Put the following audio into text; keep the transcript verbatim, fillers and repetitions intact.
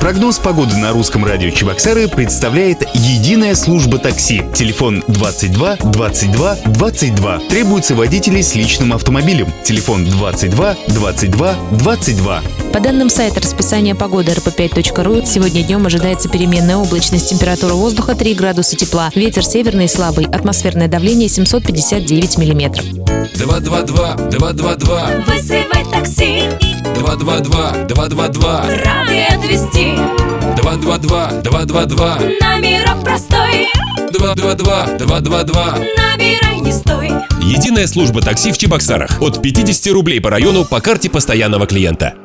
Прогноз погоды на русском радио Чебоксары представляет единая служба такси. Телефон двадцать два двадцать два двадцать два. Требуются водители с личным автомобилем. Телефон двадцать два двадцать два двадцать два. По данным сайта расписания погоды эр пэ пять точка ру, сегодня днем ожидается переменная облачность, температура воздуха три градуса тепла, ветер северный слабый, атмосферное давление семьсот пятьдесят девять миллиметров. два два два два два два. Вызывай такси. два два два два два два. Рады отвезти. два два два два два два. Номерок простой. два два два два два два. Набирай, не стой. Единая служба такси в Чебоксарах. От пятидесяти рублей по району по карте постоянного клиента.